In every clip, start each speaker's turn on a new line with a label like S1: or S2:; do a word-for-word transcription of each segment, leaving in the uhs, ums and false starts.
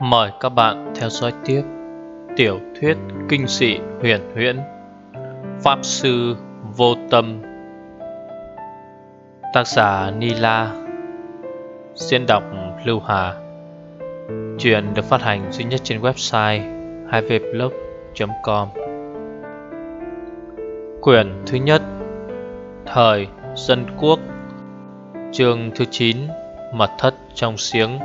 S1: Mời các bạn theo dõi tiếp tiểu thuyết kinh dị huyền huyễn Pháp Sư Vô Tâm. Tác giả Nila. Diễn đọc Lưu Hà. Truyện được phát hành duy nhất trên website hai v blog chấm com. Quyển thứ nhất, Thời Dân Quốc. Chương thứ chín, Mật thất trong giếng.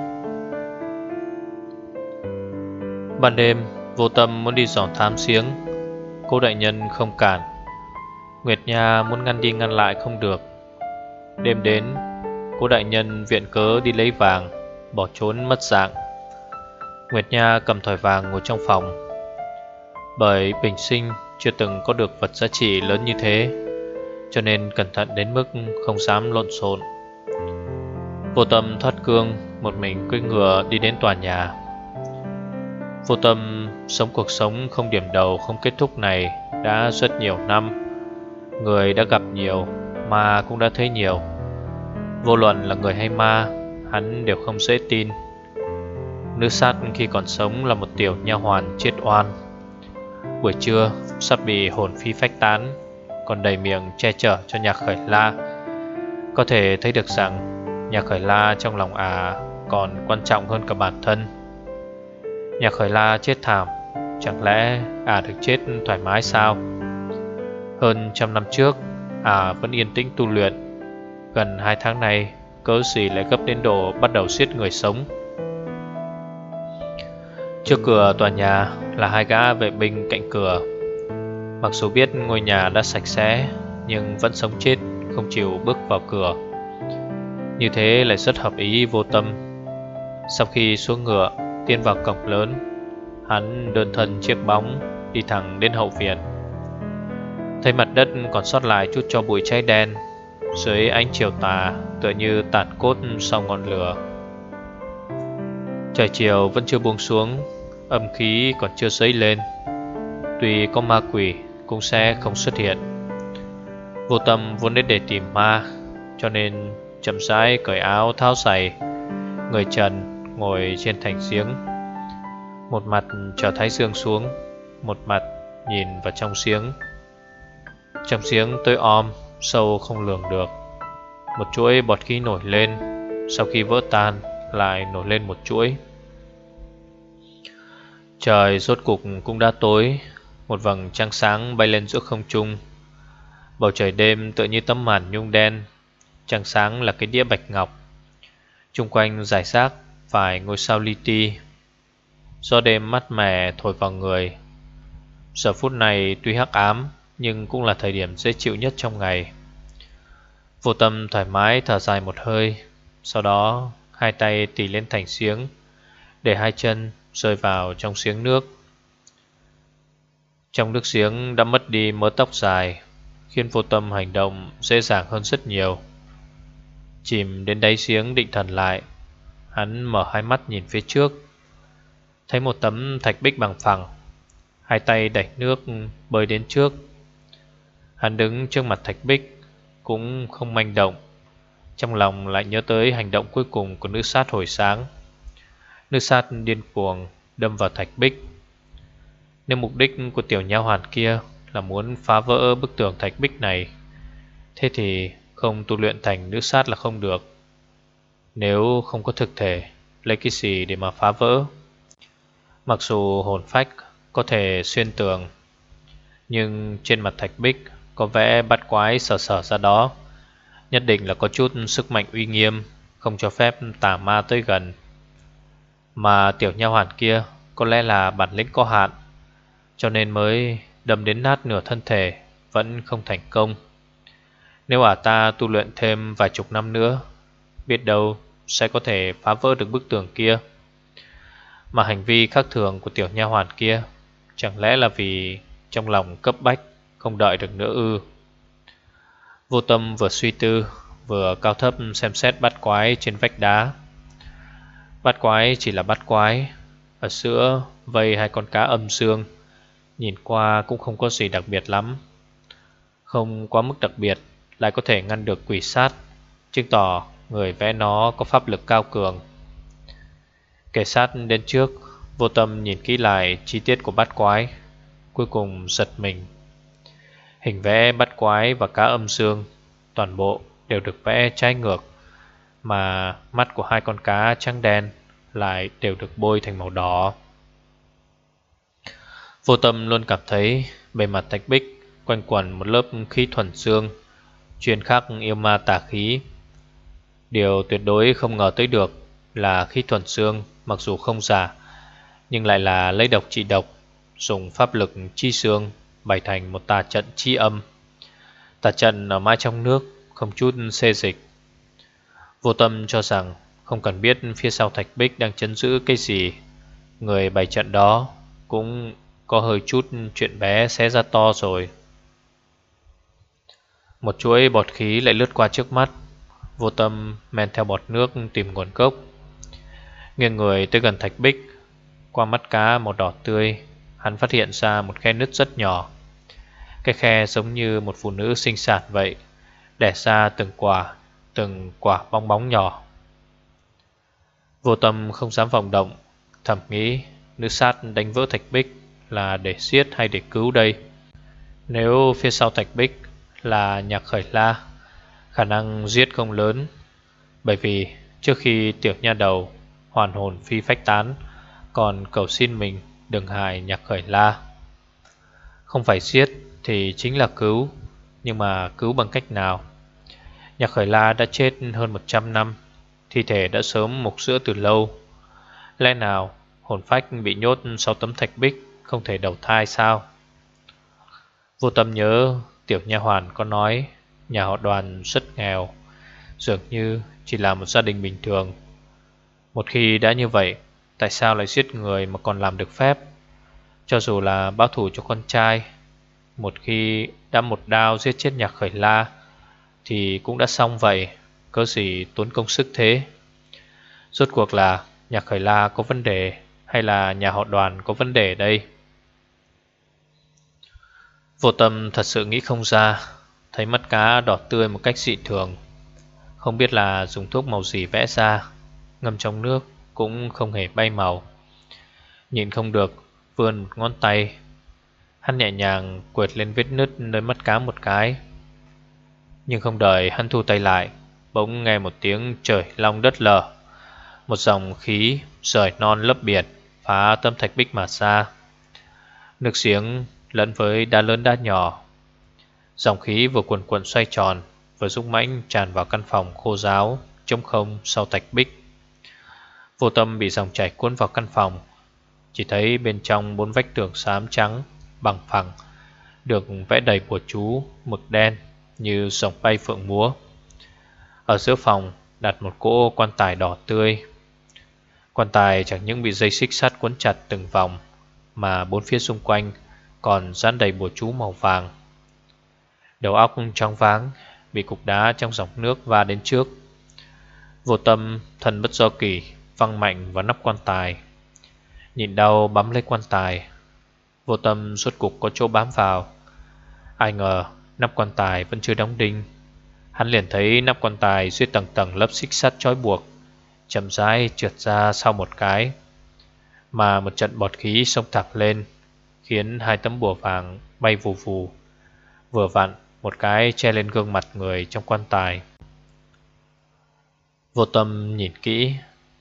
S1: Ban đêm, Vô Tâm muốn đi dò thám giếng. Cô đại nhân không cản. Nguyệt Nha muốn ngăn đi ngăn lại không được. Đêm đến, cô đại nhân viện cớ đi lấy vàng, bỏ trốn mất dạng. Nguyệt Nha cầm thỏi vàng ngồi trong phòng. Bởi bình sinh chưa từng có được vật giá trị lớn như thế, cho nên cẩn thận đến mức không dám lộn xộn. Vô Tâm thoát cương, một mình cưỡi ngựa đi đến tòa nhà. Vô Tâm sống cuộc sống không điểm đầu không kết thúc này đã rất nhiều năm. Người đã gặp nhiều, ma cũng đã thấy nhiều. Vô luận là người hay ma, hắn đều không dễ tin. Nữ sát khi còn sống là một tiểu nha hoàn chết oan. Buổi trưa sắp bị hồn phi phách tán, còn đầy miệng che chở cho Nhạc Khởi La. Có thể thấy được rằng Nhạc Khởi La trong lòng ả còn quan trọng hơn cả bản thân. Nhạc Khởi La chết thảm, chẳng lẽ ả được chết thoải mái sao? Hơn trăm năm trước, ả vẫn yên tĩnh tu luyện. Gần hai tháng nay, cớ gì lại gấp đến độ bắt đầu giết người sống? Trước cửa tòa nhà là hai gã vệ binh cạnh cửa. Mặc dù biết ngôi nhà đã sạch sẽ, nhưng vẫn sống chết không chịu bước vào cửa. Như thế lại rất hợp ý Vô Tâm. Sau khi xuống ngựa tiến vào cổng lớn, hắn đơn thân chiếc bóng đi thẳng đến hậu viện. Thấy mặt đất còn sót lại chút tro bụi cháy đen, dưới ánh chiều tà tựa như tàn cốt sau ngọn lửa. Trời chiều vẫn chưa buông xuống, âm khí còn chưa dấy lên. Tuy có ma quỷ cũng sẽ không xuất hiện. Vô Tâm vốn đến để tìm ma, cho nên chậm rãi cởi áo tháo giày, người trần ngồi trên thành giếng. Một mặt chờ thái dương xuống, một mặt nhìn vào trong giếng. Trong giếng tối om, sâu không lường được. Một chuỗi bọt khí nổi lên, sau khi vỡ tan lại nổi lên một chuỗi. Trời rốt cục cũng đã tối. Một vầng trăng sáng bay lên giữa không trung. Bầu trời đêm tựa như tấm màn nhung đen, trăng sáng là cái đĩa bạch ngọc. Chung quanh rải rác vài ngôi sao li ti. Gió đêm mát mẻ thổi vào người. Giờ phút này tuy hắc ám, nhưng cũng là thời điểm dễ chịu nhất trong ngày. Vô Tâm thoải mái thở dài một hơi. Sau đó hai tay tì lên thành giếng, để hai chân rơi vào trong giếng nước. Trong nước giếng đã mất đi mớ tóc dài, khiến Vô Tâm hành động dễ dàng hơn rất nhiều. Chìm đến đáy giếng định thần lại, hắn mở hai mắt nhìn phía trước. Thấy một tấm thạch bích bằng phẳng, hai tay đẩy nước bơi đến trước. Hắn đứng trước mặt thạch bích, cũng không manh động. Trong lòng lại nhớ tới hành động cuối cùng của nữ sát hồi sáng. Nữ sát điên cuồng đâm vào thạch bích. Nếu mục đích của tiểu nha hoàn kia là muốn phá vỡ bức tường thạch bích này, thế thì không tu luyện thành nữ sát là không được. Nếu không có thực thể, lấy cái gì để mà phá vỡ? Mặc dù hồn phách có thể xuyên tường, nhưng trên mặt thạch bích có vẽ bắt quái sờ sờ ra đó. Nhất định là có chút sức mạnh uy nghiêm, không cho phép tà ma tới gần. Mà tiểu nha hoàn kia có lẽ là bản lĩnh có hạn, cho nên mới đâm đến nát nửa thân thể, vẫn không thành công. Nếu ả ta tu luyện thêm vài chục năm nữa, biết đâu sẽ có thể phá vỡ được bức tường kia. Mà hành vi khác thường của tiểu nha hoàn kia chẳng lẽ là vì trong lòng cấp bách, không đợi được nữa ư? Vô Tâm vừa suy tư, vừa cao thấp xem xét bát quái trên vách đá. Bát quái chỉ là bát quái, ở giữa vây hai con cá âm dương, nhìn qua cũng không có gì đặc biệt lắm. Không quá mức đặc biệt, lại có thể ngăn được quỷ sát, chứng tỏ người vẽ nó có pháp lực cao cường. Kẻ sát đến trước Vô tâm nhìn kỹ lại chi tiết của bát quái, cuối cùng giật mình. Hình vẽ bát quái và cá âm dương toàn bộ đều được vẽ trái ngược, mà mắt của hai con cá trắng đen lại đều được bôi thành màu đỏ. Vô tâm luôn cảm thấy bề mặt thạch bích quanh quẩn một lớp khí thuần dương, chuyên khắc yêu ma tà khí. Điều tuyệt đối không ngờ tới được là khí thuần dương mặc dù không giả, nhưng lại là lấy độc trị độc, dùng pháp lực chi xương bày thành một tà trận chi âm. Tà trận ở mãi trong nước, không chút xê dịch. Vô tâm cho rằng không cần biết phía sau thạch bích đang trấn giữ cái gì, người bày trận đó cũng có hơi chút chuyện bé xé ra to rồi. Một chuỗi bọt khí lại lướt qua trước mắt. Vô tâm men theo bọt nước tìm nguồn gốc, nghiêng người tới gần thạch bích. Qua mắt cá màu đỏ tươi, hắn phát hiện ra một khe nứt rất nhỏ. Cái khe giống như một phụ nữ sinh sản vậy, đẻ ra từng quả, từng quả bong bóng nhỏ. Vô tâm không dám vọng động, thầm nghĩ nữ sát đánh vỡ thạch bích là để giết hay để cứu đây. Nếu phía sau thạch bích là Nhạc Khởi La, khả năng giết không lớn, bởi vì trước khi tiểu nha đầu hoàn hồn phi phách tán còn cầu xin mình đừng hại Nhạc Khởi La. Không phải giết thì chính là cứu, nhưng mà cứu bằng cách nào? Nhạc Khởi La đã chết hơn một trăm năm, thi thể đã sớm mục rữa từ lâu. Lẽ nào hồn phách bị nhốt sau tấm thạch bích không thể đầu thai sao? Vô tâm nhớ tiểu nha hoàn có nói nhà họ Đoàn rất nghèo, dường như chỉ là một gia đình bình thường. Một khi đã như vậy, tại sao lại giết người mà còn làm được phép? Cho dù là báo thù cho con trai, một khi đã một đao giết chết Nhạc Khởi La thì cũng đã xong vậy, cớ gì tốn công sức thế? Rốt cuộc là Nhạc Khởi La có vấn đề hay là nhà họ Đoàn có vấn đề đây? Vô tâm thật sự nghĩ không ra. Thấy mắt cá đỏ tươi một cách dị thường, không biết là dùng thuốc màu gì vẽ ra, ngâm trong nước cũng không hề bay màu. Nhìn không được, vươn một ngón tay, hắn nhẹ nhàng quệt lên vết nứt nơi mắt cá một cái. Nhưng không đợi hắn thu tay lại, bỗng nghe một tiếng trời long đất lở. Một dòng khí rời non lấp biển phá tấm thạch bích mà ra. Nước giếng lẫn với đá lớn đá nhỏ, dòng khí vừa cuồn cuộn xoay tròn, vừa dũng mãnh tràn vào căn phòng khô ráo trống không sau thạch bích. Vô tâm bị dòng chảy cuốn vào căn phòng, chỉ thấy bên trong bốn vách tường xám trắng bằng phẳng được vẽ đầy bùa chú mực đen như rồng bay phượng múa. Ở giữa phòng đặt một cỗ quan tài đỏ tươi. Quan tài chẳng những bị dây xích sắt quấn chặt từng vòng, mà bốn phía xung quanh còn dán đầy bùa chú màu vàng. Đầu óc choáng váng, bị cục đá trong dòng nước va đến trước. Vô tâm thân bất do kỳ văng mạnh vào nắp quan tài, nhịn đau bám lấy quan tài. Vô tâm rốt cục có chỗ bám vào. Ai ngờ nắp quan tài vẫn chưa đóng đinh. Hắn liền thấy nắp quan tài dưới tầng tầng lớp xích sắt trói buộc chậm rãi trượt ra sau một cái, mà một trận bọt khí xông thẳng lên, khiến hai tấm bùa vàng bay vù vù. Vừa vặn một cái che lên gương mặt người trong quan tài. Vô tâm nhìn kỹ,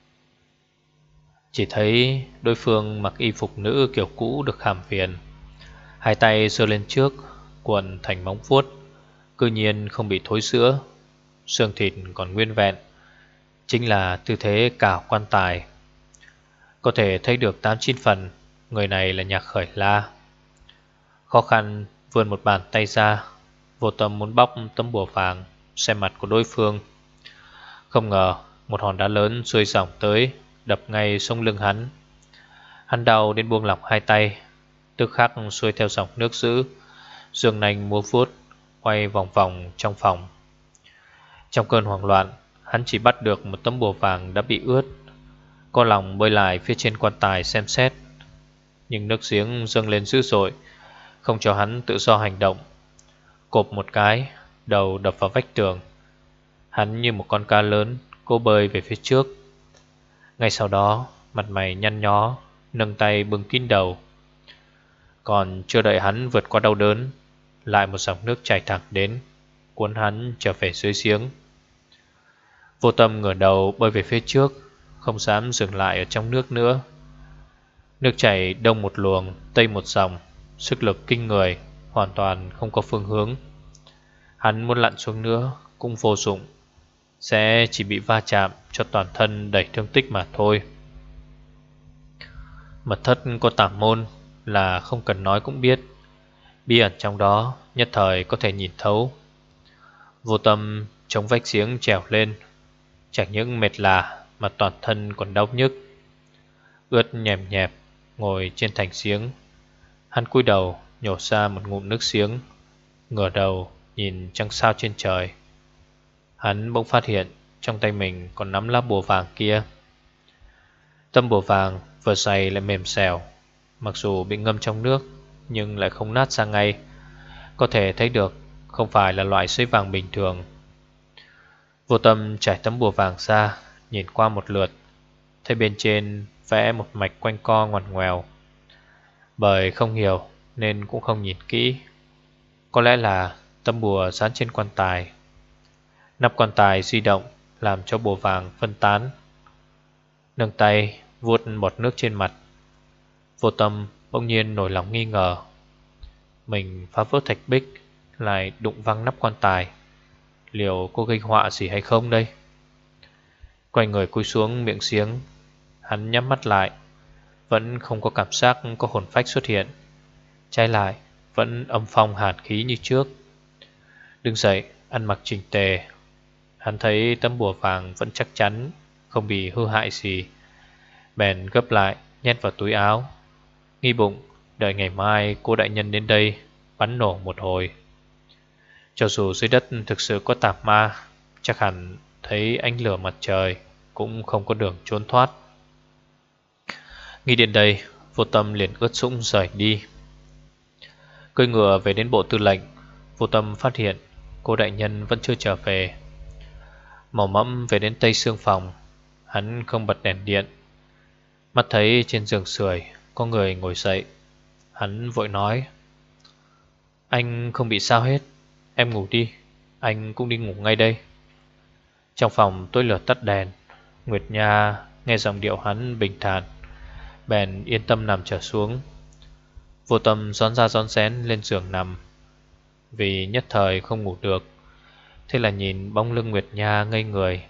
S1: chỉ thấy đối phương mặc y phục nữ kiểu cũ được khảm viền, hai tay giơ lên trước cuộn thành móng vuốt, cư nhiên không bị thối rữa, xương thịt còn nguyên vẹn, chính là tư thế cào quan tài. Có thể thấy được tám chín phần người này là Nhạc Khởi La. Khó khăn vươn một bàn tay ra, vô tâm muốn bóc tấm bùa vàng xem mặt của đối phương. Không ngờ một hòn đá lớn xuôi dòng tới, đập ngay xuống lưng hắn. Hắn đau đến buông lỏng hai tay, tức khắc xuôi theo dòng nước dữ, giương nanh múa vuốt quay vòng vòng trong phòng. Trong cơn hoảng loạn, hắn chỉ bắt được một tấm bùa vàng đã bị ướt, có lòng bơi lại phía trên quan tài xem xét. Nhưng nước giếng dâng lên dữ dội, không cho hắn tự do hành động. Cộp một cái, đầu đập vào vách tường. Hắn như một con cá lớn cố bơi về phía trước. Ngay sau đó, mặt mày nhăn nhó, nâng tay bưng kín đầu. Còn chưa đợi hắn vượt qua đau đớn, lại một dòng nước chảy thẳng đến, cuốn hắn trở về dưới giếng. Vô Tâm ngửa đầu bơi về phía trước, không dám dừng lại ở trong nước nữa. Nước chảy đông một luồng, tây một dòng, sức lực kinh người, hoàn toàn không có phương hướng. Hắn muốn lặn xuống nữa cũng vô dụng, sẽ chỉ bị va chạm cho toàn thân đầy thương tích mà thôi. Mật thất có tามmôn là không cần nói cũng biết, bí ẩn trong đó nhất thời có thể nhìn thấu. Vô Tâm chống vách giếng trèo lên, chẳng những mệt lả mà toàn thân còn đau nhức. Ướt nhèm nhẹp ngồi trên thành giếng, hắn cúi đầu nhổ ra một ngụm nước giếng, ngửa đầu nhìn trăng sao trên trời. Hắn bỗng phát hiện trong tay mình còn nắm lá bùa vàng kia. Tấm bùa vàng vừa dày lại mềm xèo, mặc dù bị ngâm trong nước nhưng lại không nát ra ngay, có thể thấy được không phải là loại giấy vàng bình thường. Vô Tâm trải tấm bùa vàng ra, nhìn qua một lượt, thấy bên trên vẽ một mạch quanh co ngoằn ngoèo. Bởi không hiểu nên cũng không nhìn kỹ. Có lẽ là tấm bùa dán trên quan tài. Nắp quan tài di động làm cho bùa vàng phân tán. Nâng tay vuốt bọt nước trên mặt, Vô Tâm bỗng nhiên nổi lòng nghi ngờ. Mình phá vỡ thạch bích lại đụng văng nắp quan tài, liệu có gây họa gì hay không đây? Quay người cúi xuống miệng giếng, hắn nhắm mắt lại, vẫn không có cảm giác có hồn phách xuất hiện. Trái lại vẫn âm phong hàn khí như trước. Đứng dậy ăn mặc chỉnh tề, hắn thấy tấm bùa vàng vẫn chắc chắn không bị hư hại gì, bèn gấp lại nhét vào túi áo, nghi bụng đợi ngày mai cô đại nhân đến đây bắn nổ một hồi. Cho dù dưới đất thực sự có tà ma, chắc hẳn thấy ánh lửa mặt trời cũng không có đường trốn thoát. Nghĩ đến đây, Vô Tâm liền ướt sũng rời đi. Cưỡi ngựa về đến bộ tư lệnh, Vô Tâm phát hiện cô đại nhân vẫn chưa trở về. Màu mẫm về đến tây xương phòng, hắn không bật đèn điện. Mắt thấy trên giường sưởi có người ngồi dậy, hắn vội nói: "Anh không bị sao hết, em ngủ đi, anh cũng đi ngủ ngay đây." Trong phòng tối lửa tắt đèn, Nguyệt Nha nghe giọng điệu hắn bình thản, bèn yên tâm nằm trở xuống. Vô Tâm rón ra rón rén lên giường nằm, vì nhất thời không ngủ được, thế là nhìn bóng lưng Nguyệt Nha ngây người.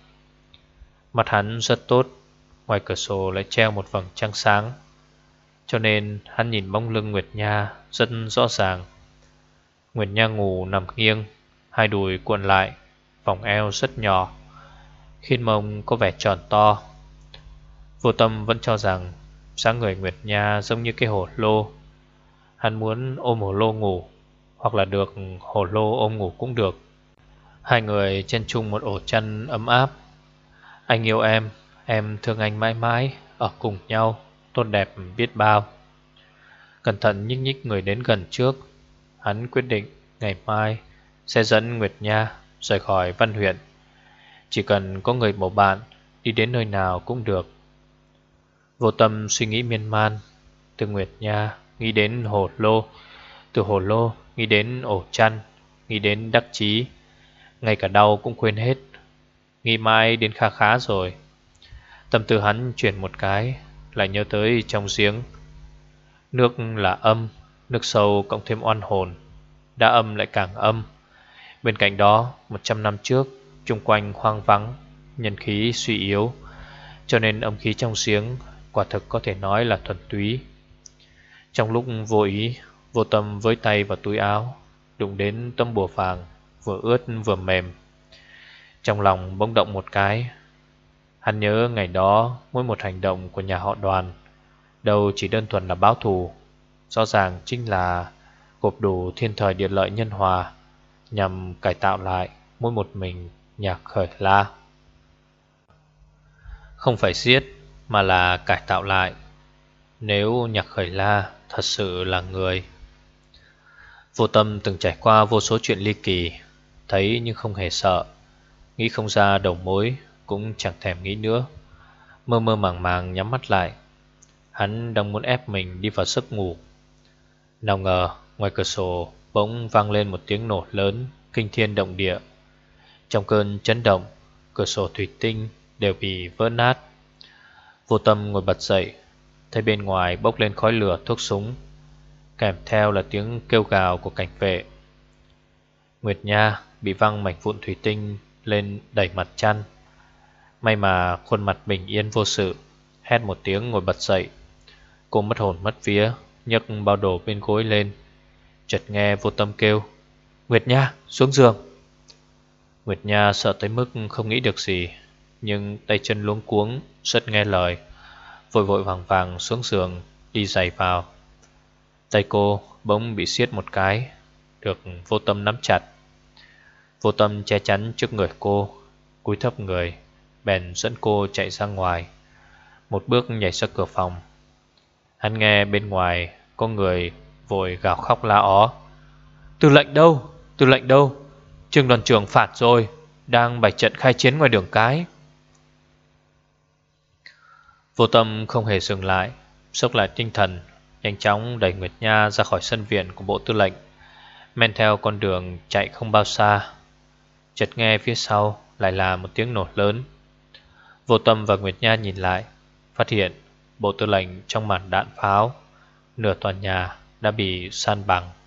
S1: Mặt hắn rất tốt, ngoài cửa sổ lại treo một vầng trăng sáng, cho nên hắn nhìn bóng lưng Nguyệt Nha rất rõ ràng. Nguyệt Nha ngủ nằm nghiêng, hai đùi cuộn lại, vòng eo rất nhỏ, khiến mông có vẻ tròn to. Vô Tâm vẫn cho rằng dáng người Nguyệt Nha giống như cái hồ lô. Hắn muốn ôm hồ lô ngủ, hoặc là được hồ lô ôm ngủ cũng được. Hai người trên chung một ổ chăn ấm áp. Anh yêu em, em thương anh mãi mãi, ở cùng nhau, tốt đẹp biết bao. Cẩn thận nhích nhích người đến gần trước, hắn quyết định ngày mai sẽ dẫn Nguyệt Nha rời khỏi Văn huyện. Chỉ cần có người bầu bạn, đi đến nơi nào cũng được. Vô Tâm suy nghĩ miên man, từ Nguyệt Nha nghĩ đến hồ lô, từ hồ lô nghĩ đến ổ chăn, nghĩ đến đắc chí, ngay cả đau cũng quên hết. Nghĩ mãi đến khá khá rồi, tâm tư hắn chuyển một cái, lại nhớ tới trong giếng. Nước là âm, nước sâu cộng thêm oan hồn, đã âm lại càng âm. Bên cạnh đó, một trăm năm trước, chung quanh hoang vắng, nhân khí suy yếu, cho nên âm khí trong giếng quả thực có thể nói là thuần túy. Trong lúc vô ý, Vô Tâm với tay vào túi áo, đụng đến tấm bùa vàng, vừa ướt vừa mềm. Trong lòng bỗng động một cái. Hắn nhớ ngày đó mỗi một hành động của nhà họ Đoàn đâu chỉ đơn thuần là báo thù, rõ ràng chính là gộp đủ thiên thời địa lợi nhân hòa, nhằm cải tạo lại mỗi một mình Nhạc Khởi La. Không phải giết mà là cải tạo lại. Nếu Nhạc Khởi La thật sự là người. Vô Tâm từng trải qua vô số chuyện ly kỳ, thấy nhưng không hề sợ, nghĩ không ra đầu mối cũng chẳng thèm nghĩ nữa. Mơ mơ màng màng nhắm mắt lại, Hắn đang muốn ép mình đi vào giấc ngủ. Nào ngờ ngoài cửa sổ bỗng vang lên một tiếng nổ lớn kinh thiên động địa. Trong cơn chấn động, cửa sổ thủy tinh đều bị vỡ nát. Vô Tâm ngồi bật dậy, thấy bên ngoài bốc lên khói lửa thuốc súng, kèm theo là tiếng kêu gào của cảnh vệ. Nguyệt Nha bị văng mảnh vụn thủy tinh lên đầy mặt chăn. May mà khuôn mặt bình yên vô sự, hét một tiếng ngồi bật dậy. Cô mất hồn mất vía, nhấc bao đồ bên gối lên. Chợt nghe Vô Tâm kêu: Nguyệt Nha, xuống giường. Nguyệt Nha sợ tới mức không nghĩ được gì, nhưng tay chân luống cuống, rất nghe lời, vội vội vàng vàng xuống giường, đi giày vào. Tay cô bỗng bị siết một cái, được Vô Tâm nắm chặt. Vô Tâm che chắn trước người cô, cúi thấp người, bèn dẫn cô chạy ra ngoài, một bước nhảy ra cửa phòng. Hắn nghe bên ngoài có người vội gào khóc la ó: Tư lệnh đâu? Tư lệnh đâu? Trương đoàn trưởng phạt rồi, đang bày trận khai chiến ngoài đường cái. Vô Tâm không hề dừng lại, xốc lại tinh thần, nhanh chóng đẩy Nguyệt Nha ra khỏi sân viện của bộ tư lệnh, men theo con đường chạy không bao xa. Chợt nghe phía sau lại là một tiếng nổ lớn. Vô Tâm và Nguyệt Nha nhìn lại, phát hiện bộ tư lệnh trong màn đạn pháo, nửa tòa nhà đã bị san bằng.